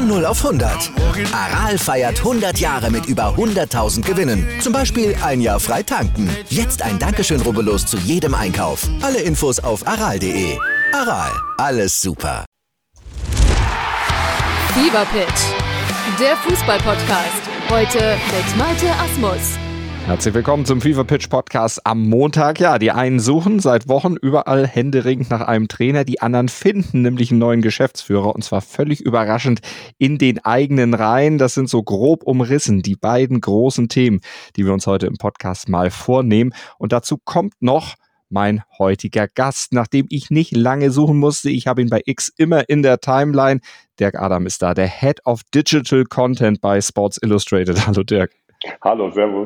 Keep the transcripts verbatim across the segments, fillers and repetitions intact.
Von null auf hundert. Aral feiert hundert Jahre mit über hunderttausend Gewinnen. Zum Beispiel ein Jahr frei tanken. Jetzt ein Dankeschön, rubbellos zu jedem Einkauf. Alle Infos auf aral punkt de. Aral, alles super. Fever Pitch, der Fußball-Podcast. Heute mit Malte Asmus. Herzlich willkommen zum Fever Pitch Podcast am Montag. Ja, die einen suchen seit Wochen überall händeringend nach einem Trainer, die anderen finden nämlich einen neuen Geschäftsführer und zwar völlig überraschend in den eigenen Reihen. Das sind so grob umrissen die beiden großen Themen, die wir uns heute im Podcast mal vornehmen. Und dazu kommt noch mein heutiger Gast, nachdem ich nicht lange suchen musste. Ich habe ihn bei X immer in der Timeline. Dirk Adam ist da, der Head of Digital Content bei Sports Illustrated. Hallo Dirk. Hallo, servus.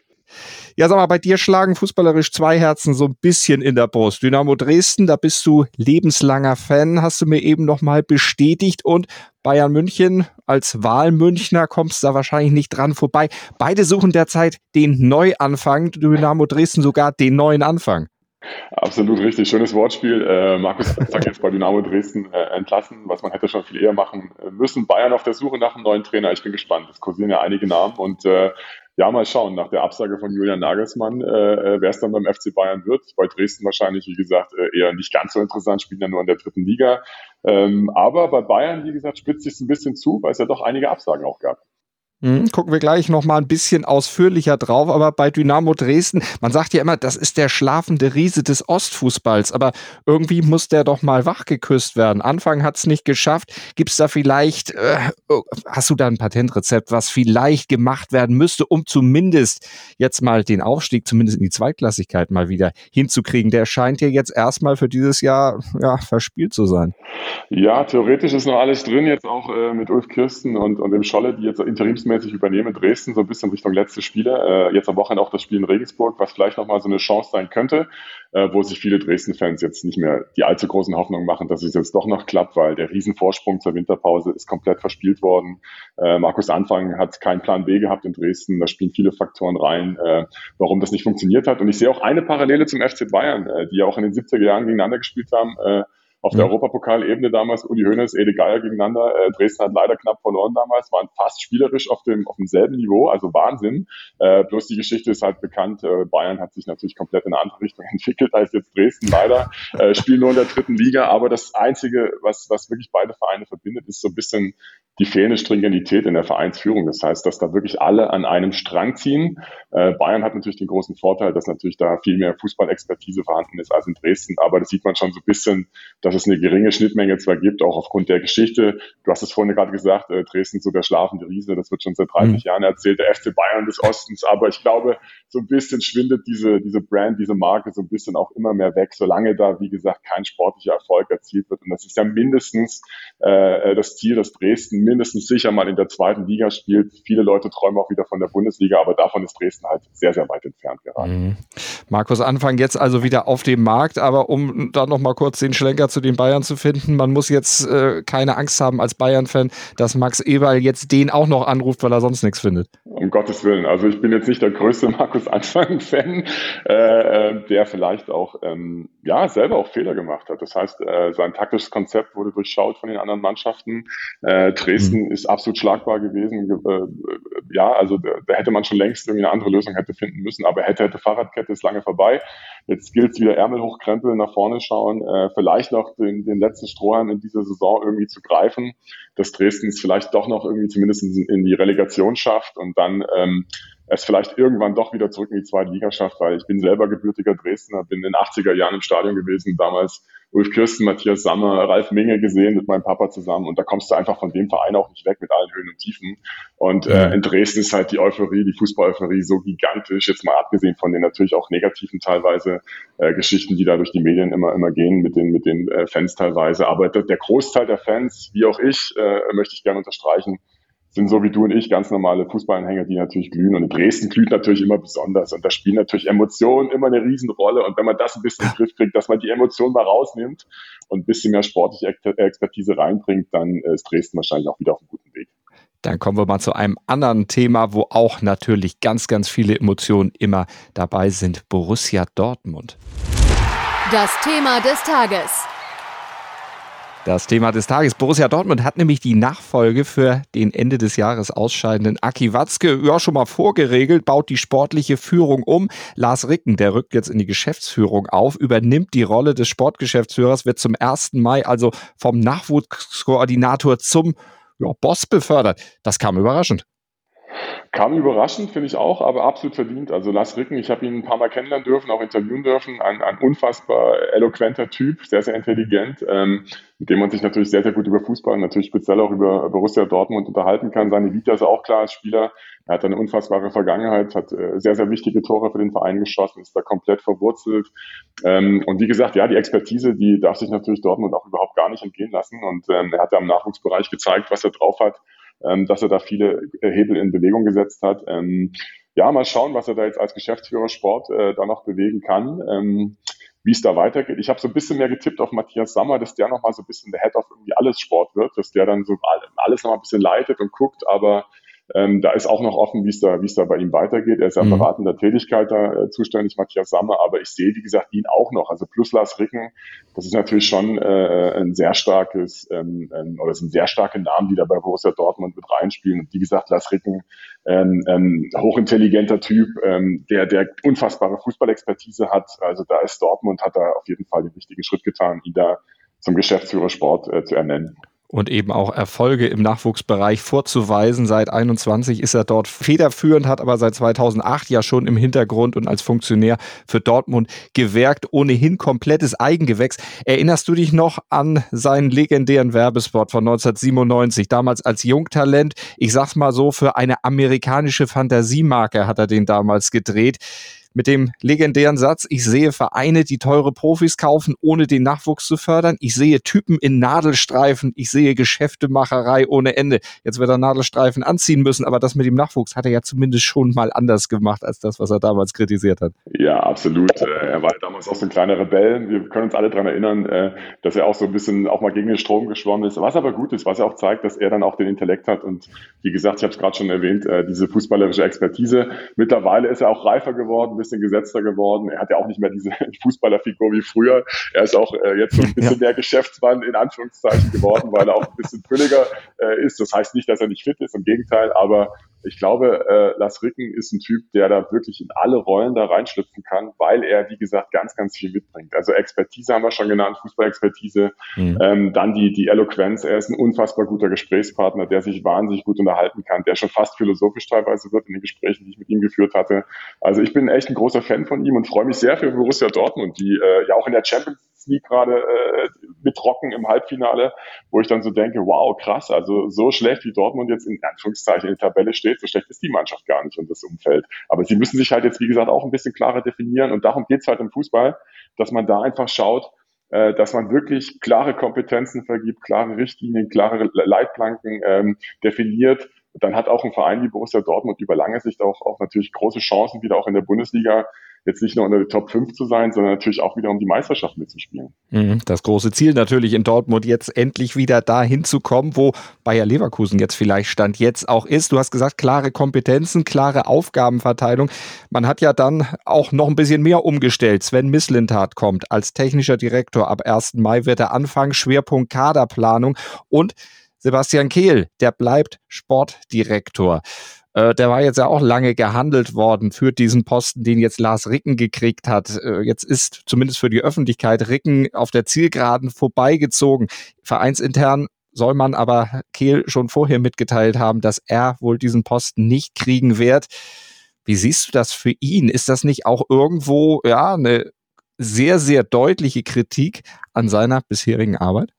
Ja, sag mal, bei dir schlagen fußballerisch zwei Herzen so ein bisschen in der Brust. Dynamo Dresden, da bist du lebenslanger Fan, hast du mir eben nochmal bestätigt. Und Bayern München, als Wahlmünchner kommst du da wahrscheinlich nicht dran vorbei. Beide suchen derzeit den Neuanfang, Dynamo Dresden sogar den neuen Anfang. Absolut richtig, schönes Wortspiel. Äh, Markus Anfang jetzt bei Dynamo Dresden äh, entlassen, was man hätte schon viel eher machen müssen. Bayern auf der Suche nach einem neuen Trainer. Ich bin gespannt. Es kursieren ja einige Namen und äh, ja, mal schauen. Nach der Absage von Julian Nagelsmann, äh, wer es dann beim F C Bayern wird. Bei Dresden wahrscheinlich, wie gesagt, äh, eher nicht ganz so interessant, spielen ja nur in der dritten Liga. Ähm, aber bei Bayern, wie gesagt, spitzt sich es ein bisschen zu, weil es ja doch einige Absagen auch gab. Hm, gucken wir gleich noch mal ein bisschen ausführlicher drauf, aber bei Dynamo Dresden, man sagt ja immer, das ist der schlafende Riese des Ostfußballs, aber irgendwie muss der doch mal wachgeküsst werden. Anfang hat es nicht geschafft. Gibt es da vielleicht, äh, hast du da ein Patentrezept, was vielleicht gemacht werden müsste, um zumindest jetzt mal den Aufstieg, zumindest in die Zweitklassigkeit mal wieder hinzukriegen? Der scheint ja jetzt erstmal für dieses Jahr ja, verspielt zu sein. Ja, theoretisch ist noch alles drin, jetzt auch äh, mit Ulf Kirsten und, und dem Scholle, die jetzt interimsmäßig übernehmen, Dresden so ein bisschen Richtung letzte Spiele. Äh, jetzt am Wochenende auch das Spiel in Regensburg, was vielleicht nochmal so eine Chance sein könnte, äh, wo sich viele Dresden-Fans jetzt nicht mehr die allzu großen Hoffnungen machen, dass es jetzt doch noch klappt, weil der Riesenvorsprung zur Winterpause ist komplett verspielt worden. Äh, Markus Anfang hat keinen Plan B gehabt in Dresden, da spielen viele Faktoren rein, äh, warum das nicht funktioniert hat. Und ich sehe auch eine Parallele zum F C Bayern, äh, die ja auch in den siebziger Jahren gegeneinander gespielt haben, äh, auf der Europapokalebene damals, Uli Hoeneß, Ede Geier gegeneinander. Äh, Dresden hat leider knapp verloren damals, waren fast spielerisch auf dem auf demselben Niveau, also Wahnsinn. Äh, bloß die Geschichte ist halt bekannt. Äh, Bayern hat sich natürlich komplett in eine andere Richtung entwickelt als jetzt Dresden leider. Äh, spielen nur in der dritten Liga, aber das Einzige, was was wirklich beide Vereine verbindet, ist so ein bisschen die fehlende Stringentität in der Vereinsführung. Das heißt, dass da wirklich alle an einem Strang ziehen. Äh, Bayern hat natürlich den großen Vorteil, dass natürlich da viel mehr Fußballexpertise vorhanden ist als in Dresden, aber das sieht man schon so ein bisschen, dass es eine geringe Schnittmenge zwar gibt, auch aufgrund der Geschichte. Du hast es vorhin gerade gesagt, äh, Dresden ist so der schlafende Riese, das wird schon seit dreißig mhm. Jahren erzählt, der F C Bayern des Ostens, aber ich glaube, so ein bisschen schwindet diese diese Brand, diese Marke so ein bisschen auch immer mehr weg, solange da, wie gesagt, kein sportlicher Erfolg erzielt wird. Und das ist ja mindestens äh, das Ziel, dass Dresden mindestens sicher mal in der zweiten Liga spielt. Viele Leute träumen auch wieder von der Bundesliga, aber davon ist Dresden halt sehr, sehr weit entfernt gerade. Mhm. Markus Anfang jetzt also wieder auf dem Markt, aber um da noch mal kurz den Schlenker zu den Bayern zu finden, man muss jetzt äh, keine Angst haben als Bayern-Fan, dass Max Eberl jetzt den auch noch anruft, weil er sonst nichts findet. Um Gottes Willen. Also ich bin jetzt nicht der größte Markus Anfang-Fan, äh, der vielleicht auch ähm, ja selber auch Fehler gemacht hat. Das heißt, äh, sein taktisches Konzept wurde durchschaut von den anderen Mannschaften. Äh, Dresden mhm. ist absolut schlagbar gewesen. Äh, ja, also da, da hätte man schon längst irgendwie eine andere Lösung hätte finden müssen, aber hätte, hätte Fahrradkette ist lange vorbei. Jetzt gilt es wieder Ärmel hochkrempeln, nach vorne schauen, äh, vielleicht noch den, den letzten Strohhalm in dieser Saison irgendwie zu greifen, dass Dresden es vielleicht doch noch irgendwie zumindest in, in die Relegation schafft und dann ähm, es vielleicht irgendwann doch wieder zurück in die zweite Liga schafft, weil ich bin selber gebürtiger Dresdner, bin in den achtziger Jahren im Stadion gewesen, damals Ulf Kirsten, Matthias Sammer, Ralf Minge gesehen mit meinem Papa zusammen und da kommst du einfach von dem Verein auch nicht weg mit allen Höhen und Tiefen und äh, in Dresden ist halt die Euphorie, die Fußball-Euphorie so gigantisch, jetzt mal abgesehen von den natürlich auch negativen teilweise äh, Geschichten, die da durch die Medien immer immer gehen mit den mit den äh, Fans teilweise, aber der, der Großteil der Fans, wie auch ich, äh, möchte ich gerne unterstreichen, sind so wie du und ich ganz normale Fußballanhänger, die natürlich glühen. Und in Dresden glüht natürlich immer besonders. Und da spielen natürlich Emotionen immer eine Riesenrolle. Und wenn man das ein bisschen in den Griff kriegt, dass man die Emotionen mal rausnimmt und ein bisschen mehr sportliche Expertise reinbringt, dann ist Dresden wahrscheinlich auch wieder auf einem guten Weg. Dann kommen wir mal zu einem anderen Thema, wo auch natürlich ganz, ganz viele Emotionen immer dabei sind. Borussia Dortmund. Das Thema des Tages. Das Thema des Tages. Borussia Dortmund hat nämlich die Nachfolge für den Ende des Jahres ausscheidenden Aki Watzke ja schon mal vorgeregelt, baut die sportliche Führung um. Lars Ricken, der rückt jetzt in die Geschäftsführung auf, übernimmt die Rolle des Sportgeschäftsführers, wird zum ersten Mai also vom Nachwuchskoordinator zum ja, Boss befördert. Das kam überraschend. Kam überraschend, finde ich auch, aber absolut verdient. Also Lars Ricken, ich habe ihn ein paar Mal kennenlernen dürfen, auch interviewen dürfen. Ein, ein unfassbar eloquenter Typ, sehr, sehr intelligent, ähm, mit dem man sich natürlich sehr, sehr gut über Fußball und natürlich speziell auch über Borussia Dortmund unterhalten kann. Seine Vita ist auch klar als Spieler. Er hat eine unfassbare Vergangenheit, hat äh, sehr, sehr wichtige Tore für den Verein geschossen, ist da komplett verwurzelt. Ähm, und wie gesagt, ja, die Expertise, die darf sich natürlich Dortmund auch überhaupt gar nicht entgehen lassen. Und ähm, er hat ja im Nachwuchsbereich gezeigt, was er drauf hat. Ähm, dass er da viele Hebel in Bewegung gesetzt hat. Ähm, ja, mal schauen, was er da jetzt als Geschäftsführer Sport äh, da noch bewegen kann, ähm, wie es da weitergeht. Ich habe so ein bisschen mehr getippt auf Matthias Sammer, dass der nochmal so ein bisschen der Head of irgendwie alles Sport wird, dass der dann so alles nochmal ein bisschen leitet und guckt, aber Ähm, da ist auch noch offen, wie es da, wie es da bei ihm weitergeht. Er ist ja mhm. beratender Tätigkeit da äh, zuständig, Matthias Sammer, aber ich sehe, wie gesagt, ihn auch noch. Also plus Lars Ricken, das ist natürlich schon äh, ein sehr starkes, ähm, ähm, oder es sind sehr starke Namen, die da bei Borussia Dortmund mit reinspielen. Und wie gesagt, Lars Ricken, ähm, ähm, hochintelligenter Typ, ähm, der, der unfassbare Fußballexpertise hat. Also da ist Dortmund, hat da auf jeden Fall den wichtigen Schritt getan, ihn da zum Geschäftsführer Sport äh, zu ernennen. Und eben auch Erfolge im Nachwuchsbereich vorzuweisen. Seit einundzwanzig ist er dort federführend, hat aber seit zweitausendacht ja schon im Hintergrund und als Funktionär für Dortmund gewirkt. Ohnehin komplettes Eigengewächs. Erinnerst du dich noch an seinen legendären Werbespot von neunzehnhundertsiebenundneunzig? Damals als Jungtalent, ich sag's mal so, für eine amerikanische Fantasiemarke hat er den damals gedreht. Mit dem legendären Satz, ich sehe Vereine, die teure Profis kaufen, ohne den Nachwuchs zu fördern. Ich sehe Typen in Nadelstreifen. Ich sehe Geschäftemacherei ohne Ende. Jetzt wird er Nadelstreifen anziehen müssen, aber das mit dem Nachwuchs hat er ja zumindest schon mal anders gemacht, als das, was er damals kritisiert hat. Ja, absolut. Er war damals auch so ein kleiner Rebell. Wir können uns alle daran erinnern, dass er auch so ein bisschen auch mal gegen den Strom geschwommen ist. Was aber gut ist, was er auch zeigt, dass er dann auch den Intellekt hat. Und wie gesagt, ich habe es gerade schon erwähnt, diese fußballerische Expertise. Mittlerweile ist er auch reifer geworden, ein bisschen gesetzter geworden. Er hat ja auch nicht mehr diese Fußballerfigur wie früher. Er ist auch äh, jetzt so ein bisschen ja. der Geschäftsmann in Anführungszeichen geworden, weil er auch ein bisschen fülliger äh, ist. Das heißt nicht, dass er nicht fit ist, im Gegenteil, aber ich glaube, äh, Lars Ricken ist ein Typ, der da wirklich in alle Rollen da reinschlüpfen kann, weil er, wie gesagt, ganz, ganz viel mitbringt. Also Expertise haben wir schon genannt, Fußballexpertise, mhm. ähm, dann die, die Eloquenz. Er ist ein unfassbar guter Gesprächspartner, der sich wahnsinnig gut unterhalten kann, der schon fast philosophisch teilweise wird in den Gesprächen, die ich mit ihm geführt hatte. Also ich bin echt ein großer Fan von ihm und freue mich sehr für Borussia Dortmund, die äh, ja auch in der Champions League gerade äh, mitrocken im Halbfinale, wo ich dann so denke, wow, krass, also so schlecht wie Dortmund jetzt in Anführungszeichen in der Tabelle steht, so schlecht ist die Mannschaft gar nicht und das Umfeld. Aber sie müssen sich halt jetzt, wie gesagt, auch ein bisschen klarer definieren und darum geht's halt im Fußball, dass man da einfach schaut, äh, dass man wirklich klare Kompetenzen vergibt, klare Richtlinien, klare Leitplanken ähm, definiert. Dann hat auch ein Verein wie Borussia Dortmund über lange Sicht auch, auch natürlich große Chancen, wieder auch in der Bundesliga jetzt nicht nur unter den Top fünf zu sein, sondern natürlich auch wieder um die Meisterschaft mitzuspielen. Das große Ziel natürlich in Dortmund, jetzt endlich wieder dahin zu kommen, wo Bayer Leverkusen jetzt vielleicht Stand jetzt auch ist. Du hast gesagt, klare Kompetenzen, klare Aufgabenverteilung. Man hat ja dann auch noch ein bisschen mehr umgestellt. Sven Mislintat kommt als technischer Direktor. Ab ersten Mai wird er anfangen, Schwerpunkt Kaderplanung und Sebastian Kehl, der bleibt Sportdirektor. Äh, der war jetzt ja auch lange gehandelt worden für diesen Posten, den jetzt Lars Ricken gekriegt hat. Äh, jetzt ist zumindest für die Öffentlichkeit Ricken auf der Zielgeraden vorbeigezogen. Vereinsintern soll man aber Kehl schon vorher mitgeteilt haben, dass er wohl diesen Posten nicht kriegen wird. Wie siehst du das für ihn? Ist das nicht auch irgendwo ja eine sehr, sehr deutliche Kritik an seiner bisherigen Arbeit?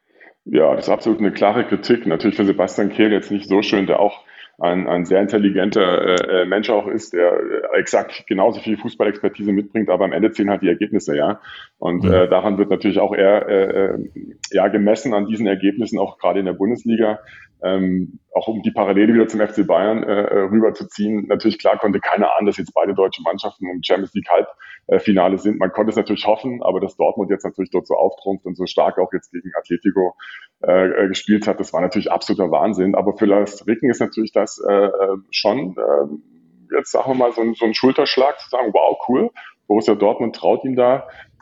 Ja, das ist absolut eine klare Kritik. Natürlich für Sebastian Kehl jetzt nicht so schön, der auch ein, ein sehr intelligenter äh, Mensch auch ist, der äh, exakt genauso viel Fußballexpertise mitbringt, aber am Ende zählen halt die Ergebnisse, ja. Und äh, daran wird natürlich auch eher äh, ja, gemessen an diesen Ergebnissen, auch gerade in der Bundesliga. Ähm, auch um die Parallele wieder zum F C Bayern äh, rüberzuziehen. Natürlich, klar, konnte keiner ahnen, dass jetzt beide deutsche Mannschaften im Champions League Halbfinale sind. Man konnte es natürlich hoffen, aber dass Dortmund jetzt natürlich dort so auftrumpft und so stark auch jetzt gegen Atletico äh, gespielt hat, das war natürlich absoluter Wahnsinn. Aber für Lars Ricken ist natürlich das äh, schon, äh, jetzt sagen wir mal, so ein, so ein Schulterschlag zu sagen, wow, cool, Borussia Dortmund traut ihm da.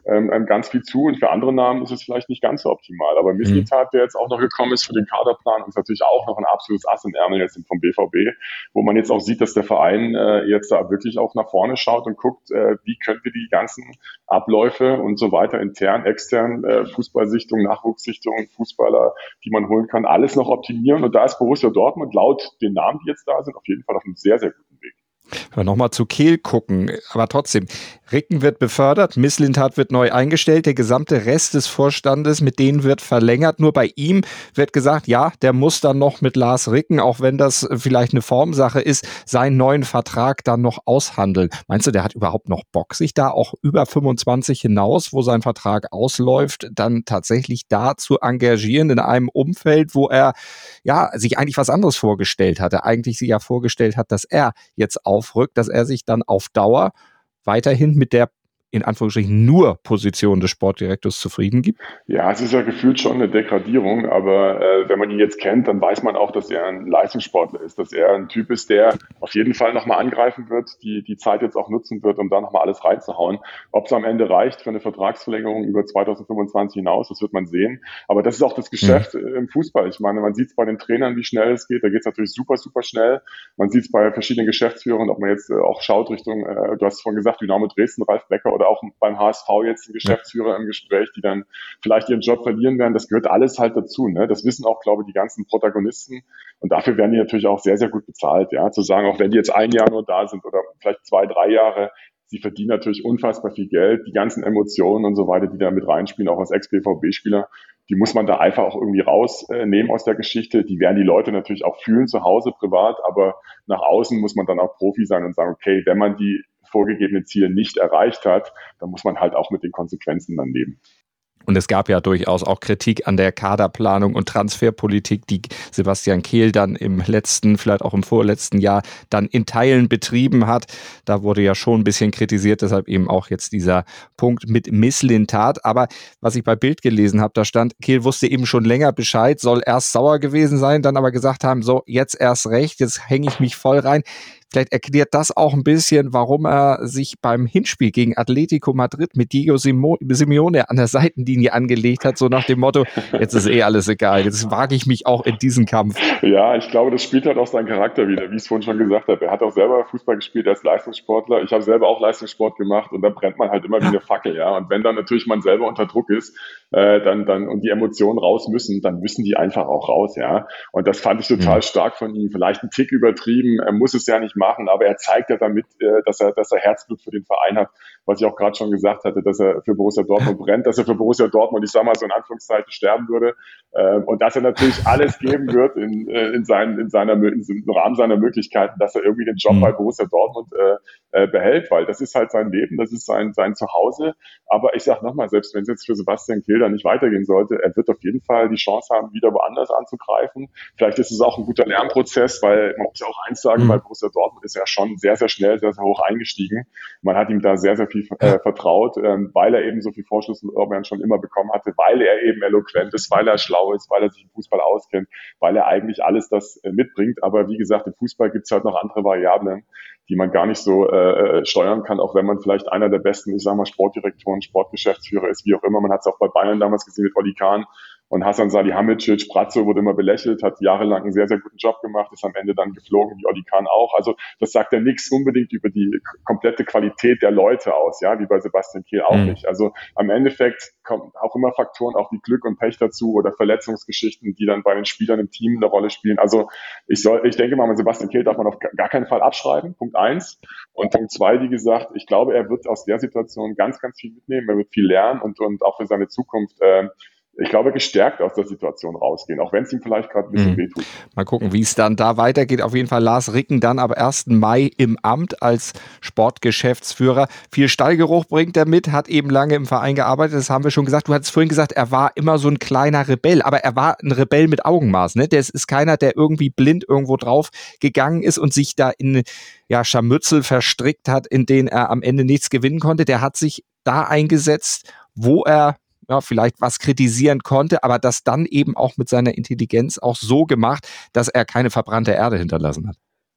ähm, ganz viel zu und für andere Namen ist es vielleicht nicht ganz so optimal. Aber Mislintat, der jetzt auch noch gekommen ist für den Kaderplan, ist natürlich auch noch ein absolutes Ass im Ärmel jetzt vom B V B, wo man jetzt auch sieht, dass der Verein äh, jetzt da wirklich auch nach vorne schaut und guckt, äh, wie können wir die ganzen Abläufe und so weiter, intern, extern, äh, Fußballsichtung, Nachwuchssichtung, Fußballer, die man holen kann, alles noch optimieren. Und da ist Borussia Dortmund laut den Namen, die jetzt da sind, auf jeden Fall auf einem sehr, sehr guten Weg. Wenn wir nochmal zu Kehl gucken, aber trotzdem, Ricken wird befördert, Mislintat wird neu eingestellt, der gesamte Rest des Vorstandes, mit denen wird verlängert. Nur bei ihm wird gesagt, ja, der muss dann noch mit Lars Ricken, auch wenn das vielleicht eine Formsache ist, seinen neuen Vertrag dann noch aushandeln. Meinst du, der hat überhaupt noch Bock, sich da auch über fünfundzwanzig hinaus, wo sein Vertrag ausläuft, dann tatsächlich da zu engagieren in einem Umfeld, wo er ja sich eigentlich was anderes vorgestellt hatte, eigentlich sich ja vorgestellt hat, dass er jetzt aufrückt, dass er sich dann auf Dauer weiterhin mit der in Anführungsstrichen nur Position des Sportdirektors zufrieden gibt? Ja, es ist ja gefühlt schon eine Degradierung, aber äh, wenn man ihn jetzt kennt, dann weiß man auch, dass er ein Leistungssportler ist, dass er ein Typ ist, der auf jeden Fall nochmal angreifen wird, die die Zeit jetzt auch nutzen wird, um da nochmal alles reinzuhauen. Ob es am Ende reicht für eine Vertragsverlängerung über zweitausendfünfundzwanzig hinaus, das wird man sehen. Aber das ist auch das Geschäft mhm. im Fußball. Ich meine, man sieht es bei den Trainern, wie schnell es geht. Da geht es natürlich super, super schnell. Man sieht es bei verschiedenen Geschäftsführern, ob man jetzt äh, auch schaut Richtung, äh, du hast es vorhin gesagt, Dynamo Dresden, Ralf Becker oder auch beim H S V jetzt ein Geschäftsführer im Gespräch, die dann vielleicht ihren Job verlieren werden. Das gehört alles halt dazu. Ne? Das wissen auch, glaube ich, die ganzen Protagonisten. Und dafür werden die natürlich auch sehr, sehr gut bezahlt. Ja, zu sagen, auch wenn die jetzt ein Jahr nur da sind oder vielleicht zwei, drei Jahre, sie verdienen natürlich unfassbar viel Geld. Die ganzen Emotionen und so weiter, die da mit reinspielen, auch als Ex-B V B-Spieler, die muss man da einfach auch irgendwie rausnehmen aus der Geschichte. Die werden die Leute natürlich auch fühlen zu Hause privat, aber nach außen muss man dann auch Profi sein und sagen, okay, wenn man die vorgegebene Ziele nicht erreicht hat, dann muss man halt auch mit den Konsequenzen dann leben. Und es gab ja durchaus auch Kritik an der Kaderplanung und Transferpolitik, die Sebastian Kehl dann im letzten, vielleicht auch im vorletzten Jahr dann in Teilen betrieben hat. Da wurde ja schon ein bisschen kritisiert, deshalb eben auch jetzt dieser Punkt mit Mislintat. Aber was ich bei Bild gelesen habe, da stand, Kehl wusste eben schon länger Bescheid, soll erst sauer gewesen sein, dann aber gesagt haben, so jetzt erst recht, jetzt hänge ich mich voll rein. Vielleicht erklärt das auch ein bisschen, warum er sich beim Hinspiel gegen Atletico Madrid mit Diego Simeone an der Seitenlinie angelegt hat, so nach dem Motto, jetzt ist eh alles egal, jetzt wage ich mich auch in diesen Kampf. Ja, ich glaube, das spielt halt auch seinen Charakter wieder, wie ich es vorhin schon gesagt habe. Er hat auch selber Fußball gespielt als Leistungssportler. Ich habe selber auch Leistungssport gemacht und da brennt man halt immer wie eine Fackel, ja. Und wenn dann natürlich man selber unter Druck ist, äh, dann, dann und die Emotionen raus müssen, dann müssen die einfach auch raus, ja. Und das fand ich total mhm. stark von ihm. Vielleicht ein Tick übertrieben, er muss es ja nicht machen, aber er zeigt ja damit, äh, dass er, dass er Herzblut für den Verein hat, was ich auch gerade schon gesagt hatte, dass er für Borussia Dortmund brennt, dass er für Borussia Dortmund, ich sag mal so in Anführungszeichen, sterben würde, äh, und dass er natürlich alles geben wird in, in, seinen, in seiner, im Rahmen seiner Möglichkeiten, dass er irgendwie den Job bei Borussia Dortmund äh, äh, behält, weil das ist halt sein Leben, das ist sein, sein Zuhause. Aber ich sag nochmal, selbst wenn es jetzt für Sebastian Kehl dann nicht weitergehen sollte, er wird auf jeden Fall die Chance haben, wieder woanders anzugreifen. Vielleicht ist es auch ein guter Lernprozess, weil man muss ja auch eins sagen, mhm. weil Borussia Dortmund ist ja schon sehr, sehr schnell, sehr, sehr hoch eingestiegen. Man hat ihm da sehr, sehr viel äh, vertraut, ähm, weil er eben so viel Vorschusslorbeeren schon immer bekommen hatte, weil er eben eloquent ist, weil er schlau ist, weil er sich im Fußball auskennt, weil er eigentlich alles das äh, mitbringt. Aber wie gesagt, im Fußball gibt es halt noch andere Variablen, die man gar nicht so äh, steuern kann, auch wenn man vielleicht einer der besten, ich sag mal, Sportdirektoren, Sportgeschäftsführer ist, wie auch immer. Man hat es auch bei Bayern damals gesehen mit Oli Kahn. Und Hasan Salihamidzic, Brazzo wurde immer belächelt, hat jahrelang einen sehr, sehr guten Job gemacht, ist am Ende dann geflogen, wie Oli Kahn auch. Also das sagt ja nichts unbedingt über die komplette Qualität der Leute aus, ja, wie bei Sebastian Kehl auch mhm. nicht. Also am Endeffekt kommen auch immer Faktoren, auch wie Glück und Pech dazu oder Verletzungsgeschichten, die dann bei den Spielern im Team eine Rolle spielen. Also ich soll, ich denke mal, mit Sebastian Kehl darf man auf gar keinen Fall abschreiben, Punkt eins. Und Punkt zwei, wie gesagt, ich glaube, er wird aus der Situation ganz, ganz viel mitnehmen, er wird viel lernen und, und auch für seine Zukunft äh, ich glaube, gestärkt aus der Situation rausgehen, auch wenn es ihm vielleicht gerade ein bisschen mhm. wehtut. Mal gucken, wie es dann da weitergeht. Auf jeden Fall Lars Ricken dann ab ersten Mai im Amt als Sportgeschäftsführer. Viel Stallgeruch bringt er mit, hat eben lange im Verein gearbeitet, das haben wir schon gesagt. Du hattest vorhin gesagt, er war immer so ein kleiner Rebell, aber er war ein Rebell mit Augenmaß. Ne? Der ist keiner, der irgendwie blind irgendwo drauf gegangen ist und sich da in ja, Scharmützel verstrickt hat, in denen er am Ende nichts gewinnen konnte. Der hat sich da eingesetzt, wo er ja, vielleicht was kritisieren konnte, aber das dann eben auch mit seiner Intelligenz auch so gemacht, dass er keine verbrannte Erde hinterlassen hat.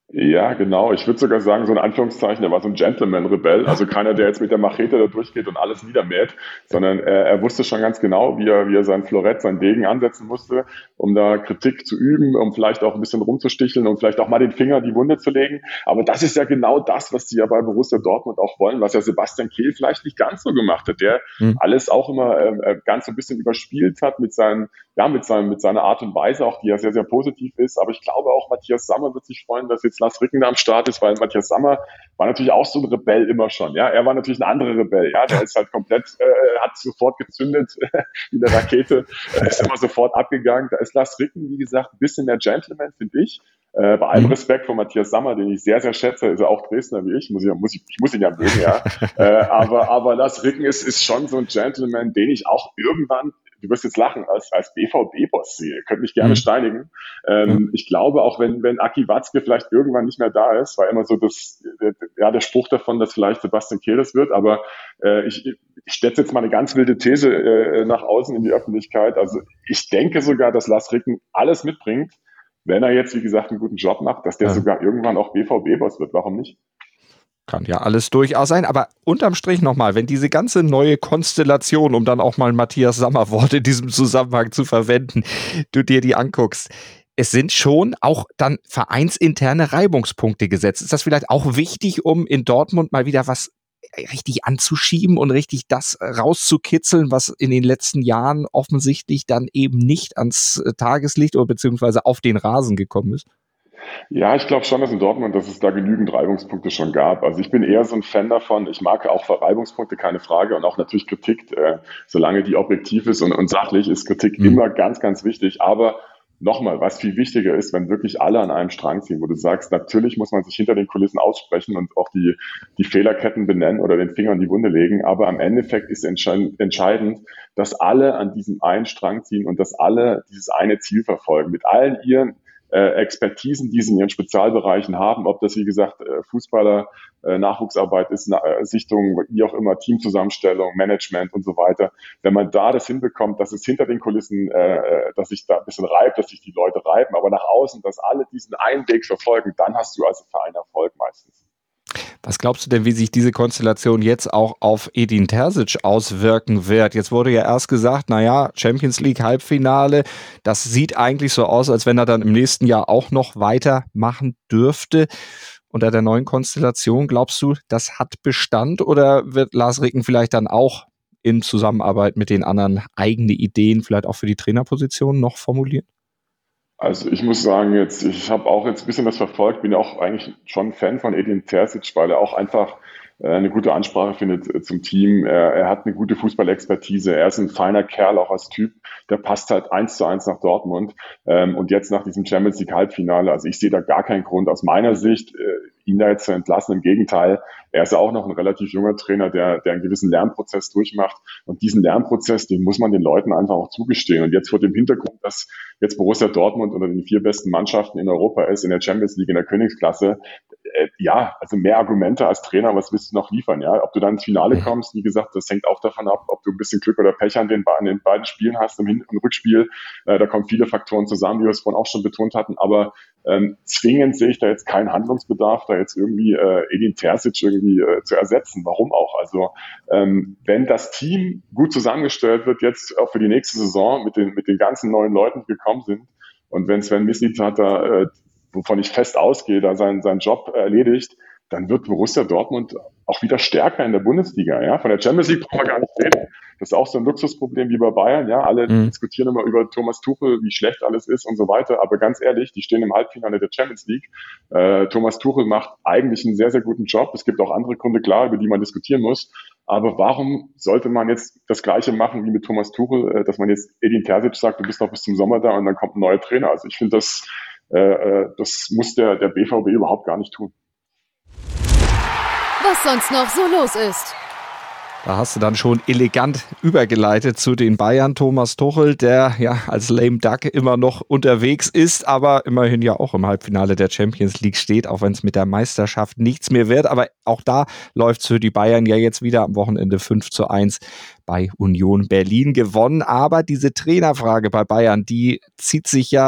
Ja, genau. Ich würde sogar sagen, so in Anführungszeichen, er war so ein Gentleman-Rebell. Also keiner, der jetzt mit der Machete da durchgeht und alles niedermäht, sondern er, er wusste schon ganz genau, wie er, wie er sein Florett, sein Degen ansetzen musste, um da Kritik zu üben, um vielleicht auch ein bisschen rumzusticheln und vielleicht auch mal den Finger in die Wunde zu legen. Aber das ist ja genau das, was sie ja bei Borussia Dortmund auch wollen, was ja Sebastian Kehl vielleicht nicht ganz so gemacht hat, der hm. alles auch immer äh, ganz so ein bisschen überspielt hat mit seinen, ja, mit seinem, mit seiner Art und Weise, auch die ja sehr, sehr positiv ist. Aber ich glaube auch, Matthias Sammer wird sich freuen, dass jetzt Lars Ricken da am Start ist, weil Matthias Sammer war natürlich auch so ein Rebell immer schon. Ja, er war natürlich ein anderer Rebell. Ja, der ist halt komplett, äh, hat sofort gezündet wie eine Rakete, äh, ist immer sofort abgegangen. Da ist Lars Ricken, wie gesagt, ein bisschen mehr Gentleman, finde ich. Äh, bei allem Respekt vor Matthias Sammer, den ich sehr, sehr schätze, ist er auch Dresdner wie ich, muss ich, muss ich, ich muss ihn ja mögen, ja. äh, aber, aber Lars Ricken ist, ist schon so ein Gentleman, den ich auch irgendwann, du wirst jetzt lachen, als, als B V B-Boss sehe. Ihr könnt mich gerne mhm. steinigen. Ähm, mhm. Ich glaube, auch wenn, wenn Aki Watzke vielleicht irgendwann nicht mehr da ist, war immer so das, der, ja, der Spruch davon, dass vielleicht Sebastian Kehl das wird, aber äh, ich, ich stelle jetzt mal eine ganz wilde These äh, nach außen in die Öffentlichkeit. Also ich denke sogar, dass Lars Ricken alles mitbringt, wenn er jetzt, wie gesagt, einen guten Job macht, dass der ja. sogar irgendwann auch B V B-Boss wird. Warum nicht? Kann ja alles durchaus sein, aber unterm Strich nochmal, wenn diese ganze neue Konstellation, um dann auch mal Matthias Sammer Wort in diesem Zusammenhang zu verwenden, du dir die anguckst, es sind schon auch dann vereinsinterne Reibungspunkte gesetzt. Ist das vielleicht auch wichtig, um in Dortmund mal wieder was richtig anzuschieben und richtig das rauszukitzeln, was in den letzten Jahren offensichtlich dann eben nicht ans Tageslicht oder beziehungsweise auf den Rasen gekommen ist? Ja, ich glaube schon, dass in Dortmund, dass es da genügend Reibungspunkte schon gab. Also ich bin eher so ein Fan davon. Ich mag auch Reibungspunkte, keine Frage. Und auch natürlich Kritik, äh, solange die objektiv ist und, und sachlich, ist Kritik mhm. immer ganz, ganz wichtig. Aber nochmal, was viel wichtiger ist, wenn wirklich alle an einem Strang ziehen, wo du sagst, natürlich muss man sich hinter den Kulissen aussprechen und auch die, die Fehlerketten benennen oder den Finger in die Wunde legen. Aber am Endeffekt ist entscheidend, dass alle an diesem einen Strang ziehen und dass alle dieses eine Ziel verfolgen. Mit allen ihren Äh, Expertisen, die sie in ihren Spezialbereichen haben, ob das, wie gesagt, äh, Fußballer, äh, Nachwuchsarbeit ist, Na- äh, Sichtung, wie auch immer, Teamzusammenstellung, Management und so weiter. Wenn man da das hinbekommt, dass es hinter den Kulissen, äh, dass sich da ein bisschen reibt, dass sich die Leute reiben, aber nach außen, dass alle diesen einen Weg verfolgen, dann hast du als Verein Erfolg meistens. Was glaubst du denn, wie sich diese Konstellation jetzt auch auf Edin Terzic auswirken wird? Jetzt wurde ja erst gesagt, naja, Champions League Halbfinale, das sieht eigentlich so aus, als wenn er dann im nächsten Jahr auch noch weitermachen dürfte. Unter der neuen Konstellation, glaubst du, das hat Bestand oder wird Lars Ricken vielleicht dann auch in Zusammenarbeit mit den anderen eigene Ideen vielleicht auch für die Trainerposition noch formulieren? Also ich muss sagen, jetzt, ich habe auch jetzt ein bisschen das verfolgt, bin ja auch eigentlich schon Fan von Edin Terzic, weil er auch einfach äh, eine gute Ansprache findet äh, zum Team. Er, er hat eine gute Fußballexpertise, er ist ein feiner Kerl auch als Typ, der passt halt eins zu eins nach Dortmund. Ähm, und jetzt nach diesem Champions League Halbfinale, also ich sehe da gar keinen Grund aus meiner Sicht, äh, ihn da jetzt zu entlassen. Im Gegenteil, er ist ja auch noch ein relativ junger Trainer, der, der einen gewissen Lernprozess durchmacht. Und diesen Lernprozess, den muss man den Leuten einfach auch zugestehen. Und jetzt vor dem Hintergrund, dass jetzt Borussia Dortmund unter den vier besten Mannschaften in Europa ist, in der Champions League, in der Königsklasse, äh, ja, also mehr Argumente als Trainer, was willst du noch liefern? Ja, ob du dann ins Finale kommst, wie gesagt, das hängt auch davon ab, ob du ein bisschen Glück oder Pech an den, an den beiden Spielen hast, im Hin- und Rückspiel. Äh, da kommen viele Faktoren zusammen, wie wir es vorhin auch schon betont hatten. Aber ähm, zwingend sehe ich da jetzt keinen Handlungsbedarf, da jetzt irgendwie äh, Edin Terzic irgendwie äh, zu ersetzen. Warum auch? Also ähm, wenn das Team gut zusammengestellt wird, jetzt auch für die nächste Saison mit den mit den ganzen neuen Leuten, die gekommen sind, und wenn Sven Mislintat da, äh, wovon ich fest ausgehe, da seinen seinen Job erledigt, dann wird Borussia Dortmund auch wieder stärker in der Bundesliga. Ja, von der Champions League brauchen wir gar nicht reden. Das ist auch so ein Luxusproblem wie bei Bayern. Ja, alle mhm. diskutieren immer über Thomas Tuchel, wie schlecht alles ist und so weiter. Aber ganz ehrlich, die stehen im Halbfinale der Champions League. Äh, Thomas Tuchel macht eigentlich einen sehr, sehr guten Job. Es gibt auch andere Gründe, klar, über die man diskutieren muss. Aber warum sollte man jetzt das Gleiche machen wie mit Thomas Tuchel, äh, dass man jetzt Edin Terzic sagt, du bist noch bis zum Sommer da und dann kommt ein neuer Trainer? Also ich finde, das, äh, das muss der, der B V B überhaupt gar nicht tun. Was sonst noch so los ist. Da hast du dann schon elegant übergeleitet zu den Bayern. Thomas Tuchel, der ja als lame duck immer noch unterwegs ist, aber immerhin ja auch im Halbfinale der Champions League steht, auch wenn es mit der Meisterschaft nichts mehr wird. Aber auch da läuft es für die Bayern ja jetzt wieder am Wochenende fünf zu eins bei Union Berlin gewonnen. Aber diese Trainerfrage bei Bayern, die zieht sich ja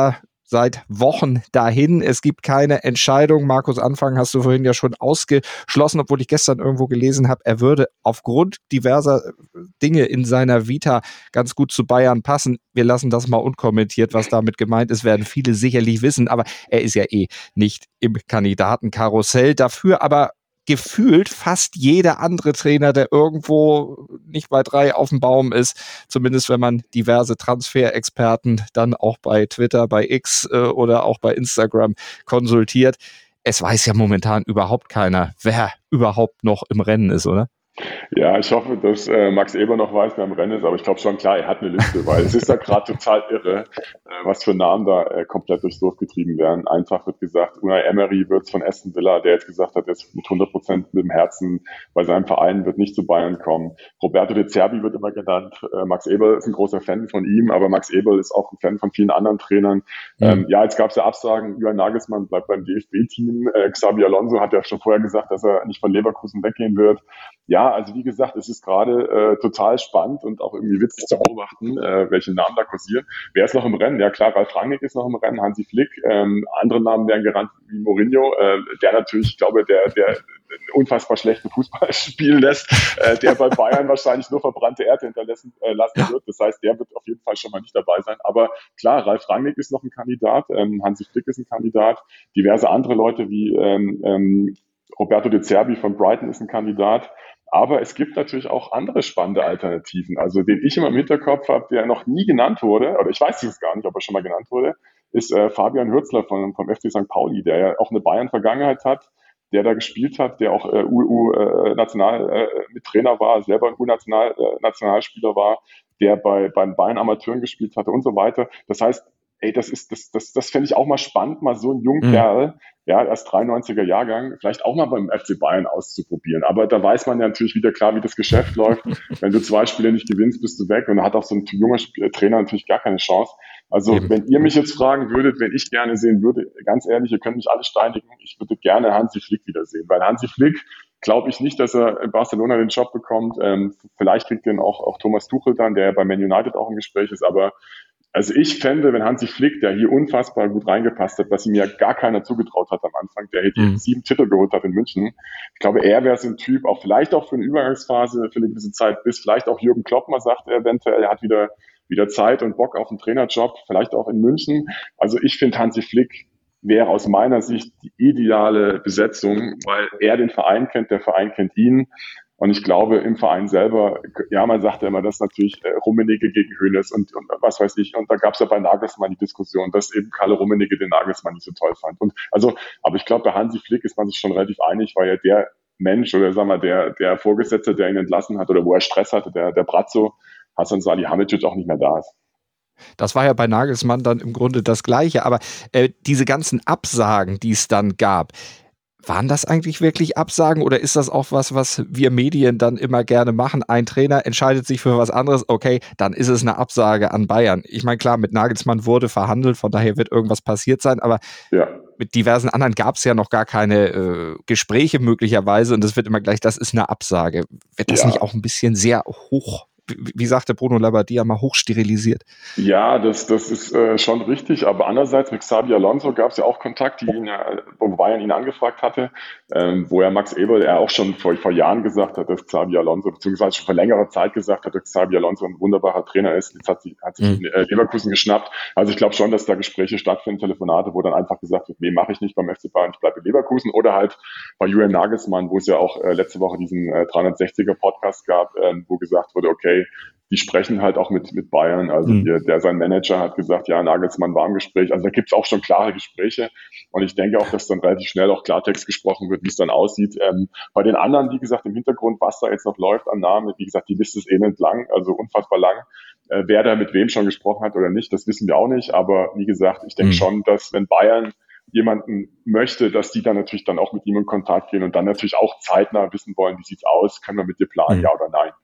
seit Wochen dahin. Es gibt keine Entscheidung. Markus Anfang hast du vorhin ja schon ausgeschlossen, obwohl ich gestern irgendwo gelesen habe, er würde aufgrund diverser Dinge in seiner Vita ganz gut zu Bayern passen. Wir lassen das mal unkommentiert, was damit gemeint ist, werden viele sicherlich wissen, aber er ist ja eh nicht im Kandidatenkarussell. Dafür aber gefühlt fast jeder andere Trainer, der irgendwo nicht bei drei auf dem Baum ist, zumindest wenn man diverse Transferexperten dann auch bei Twitter, bei X äh, oder auch bei Instagram konsultiert. Es weiß ja momentan überhaupt keiner, wer überhaupt noch im Rennen ist, oder? Ja, ich hoffe, dass äh, Max Eber noch weiß, wer im Rennen ist, aber ich glaube schon, klar, er hat eine Liste, weil es ist ja gerade total irre, äh, was für Namen da äh, komplett durchs Dorf getrieben werden. Einfach wird gesagt, Unai Emery wird von Aston Villa, der jetzt gesagt hat, er ist mit hundert Prozent mit dem Herzen bei seinem Verein, wird nicht zu Bayern kommen. Roberto De Zerbi wird immer genannt. Äh, Max Eberl ist ein großer Fan von ihm, aber Max Eberl ist auch ein Fan von vielen anderen Trainern. Mhm. Ähm, ja, jetzt gab es ja Absagen, Julian Nagelsmann bleibt beim D F B-Team. Äh, Xabi Alonso hat ja schon vorher gesagt, dass er nicht von Leverkusen weggehen wird. Ja, also wie gesagt, es ist gerade äh, total spannend und auch irgendwie witzig zu beobachten, äh, welche Namen da kursieren. Wer ist noch im Rennen? Ja klar, Ralf Rangnick ist noch im Rennen, Hansi Flick. Ähm, andere Namen werden gerannt wie Mourinho, äh, der natürlich, ich glaube, der der unfassbar schlechten Fußball spielen lässt, äh, der bei Bayern wahrscheinlich nur verbrannte Erde hinterlassen äh, lassen wird. Das heißt, der wird auf jeden Fall schon mal nicht dabei sein. Aber klar, Ralf Rangnick ist noch ein Kandidat, ähm, Hansi Flick ist ein Kandidat, diverse andere Leute wie ähm, ähm, Roberto De Zerbi von Brighton ist ein Kandidat. Aber es gibt natürlich auch andere spannende Alternativen. Also den ich immer im Hinterkopf habe, der noch nie genannt wurde, oder ich weiß es gar nicht, ob er schon mal genannt wurde, ist äh, Fabian Hürzeler von, vom F C Sankt Pauli, der ja auch eine Bayern-Vergangenheit hat, der da gespielt hat, der auch äh, U U-National äh, mit Trainer war, selber ein U-Nationalspieler äh, war, der bei beim Bayern Amateuren gespielt hatte und so weiter. Das heißt, ey, das ist, das, das, das fände ich auch mal spannend, mal so einen jungen mhm. Kerl, ja, erst dreiundneunziger Jahrgang, vielleicht auch mal beim F C Bayern auszuprobieren. Aber da weiß man ja natürlich wieder klar, wie das Geschäft läuft. Wenn du zwei Spiele nicht gewinnst, bist du weg. Und da hat auch so ein junger Trainer natürlich gar keine Chance. Also, Eben. wenn ihr mich jetzt fragen würdet, wenn ich gerne sehen würde, ganz ehrlich, ihr könnt mich alle steinigen, ich würde gerne Hansi Flick wiedersehen. Weil Hansi Flick, glaube ich nicht, dass er in Barcelona den Job bekommt. Ähm, vielleicht kriegt den auch, auch Thomas Tuchel dann, der bei Man United auch im Gespräch ist. Aber also ich fände, wenn Hansi Flick, der hier unfassbar gut reingepasst hat, was ihm ja gar keiner zugetraut hat am Anfang, der hier mhm. sieben Titel geholt hat in München. Ich glaube, er wäre so ein Typ, auch vielleicht auch für eine Übergangsphase, für eine gewisse Zeit, bis vielleicht auch Jürgen Klopp mal sagt, er eventuell, er hat wieder, wieder Zeit und Bock auf einen Trainerjob, vielleicht auch in München. Also ich finde, Hansi Flick wäre aus meiner Sicht die ideale Besetzung, weil er den Verein kennt, der Verein kennt ihn. Und ich glaube, im Verein selber, ja, man sagt ja immer, dass natürlich äh, Rummenigge gegen Hoeneß und, und was weiß ich. Und da gab es ja bei Nagelsmann die Diskussion, dass eben Karl Rummenigge den Nagelsmann nicht so toll fand. Und also, aber ich glaube, bei Hansi Flick ist man sich schon relativ einig, weil ja der Mensch oder sagen wir der der Vorgesetzte, der ihn entlassen hat oder wo er Stress hatte, der der Brazzo, Hasan Salihamidzic, auch nicht mehr da ist. Das war ja bei Nagelsmann dann im Grunde das Gleiche. Aber äh, diese ganzen Absagen, die es dann gab, waren das eigentlich wirklich Absagen oder ist das auch was, was wir Medien dann immer gerne machen? Ein Trainer entscheidet sich für was anderes, okay, dann ist es eine Absage an Bayern. Ich meine, klar, mit Nagelsmann wurde verhandelt, von daher wird irgendwas passiert sein, aber ja. mit diversen anderen gab es ja noch gar keine äh, Gespräche möglicherweise und es wird immer gleich, das ist eine Absage. Wird das ja. nicht auch ein bisschen sehr hoch? Wie sagte Bruno Labbadia, mal hochsterilisiert? Ja, das, das ist äh, schon richtig, aber andererseits mit Xabi Alonso gab es ja auch Kontakt, die ihn, äh, wo Bayern ihn angefragt hatte, ähm, wo ja Max Eberl er auch schon vor, vor Jahren gesagt hat, dass Xabi Alonso, beziehungsweise schon vor längerer Zeit gesagt hat, dass Xabi Alonso ein wunderbarer Trainer ist. Jetzt hat, sie, hat sich mhm. äh, Leverkusen geschnappt. Also ich glaube schon, dass da Gespräche stattfinden, Telefonate, wo dann einfach gesagt wird, nee, mache ich nicht beim F C Bayern, ich bleibe in Leverkusen. Oder halt bei Julian Nagelsmann, wo es ja auch äh, letzte Woche diesen äh, dreihundertsechziger Podcast gab, äh, wo gesagt wurde, okay, die sprechen halt auch mit mit Bayern. Also mhm. der, der sein Manager hat gesagt, ja, Nagelsmann war im Gespräch. Also da gibt's auch schon klare Gespräche. Und ich denke auch, dass dann relativ schnell auch Klartext gesprochen wird, wie es dann aussieht. Ähm, bei den anderen, wie gesagt, im Hintergrund, was da jetzt noch läuft an Namen, wie gesagt, die Liste ist elend lang, also unfassbar lang. Äh, wer da mit wem schon gesprochen hat oder nicht, das wissen wir auch nicht. Aber wie gesagt, ich denke mhm. schon, dass wenn Bayern jemanden möchte, dass die dann natürlich dann auch mit ihm in Kontakt gehen und dann natürlich auch zeitnah wissen wollen, wie sieht's aus, können wir mit dir planen, mhm. ja oder nein.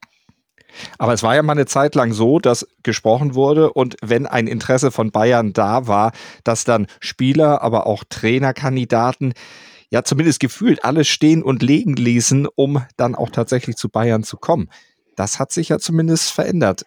Aber es war ja mal eine Zeit lang so, dass gesprochen wurde und wenn ein Interesse von Bayern da war, dass dann Spieler, aber auch Trainerkandidaten ja zumindest gefühlt alles stehen und legen ließen, um dann auch tatsächlich zu Bayern zu kommen. Das hat sich ja zumindest verändert.